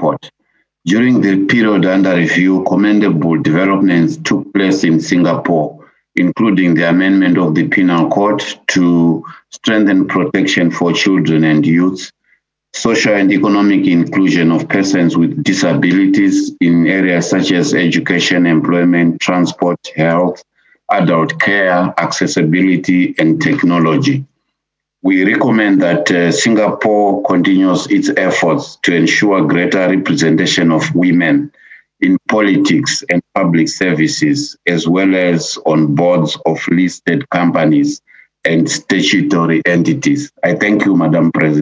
Court. During the period under review, commendable developments took place in Singapore, including the amendment of the Penal Code to strengthen protection for children and youth, social and economic inclusion of persons with disabilities in areas such as education, employment, transport, health, adult care, accessibility, and technology. We recommend that Singapore continues its efforts to ensure greater representation of women in politics and public services, as well as on boards of listed companies and statutory entities. I thank you, Madam President.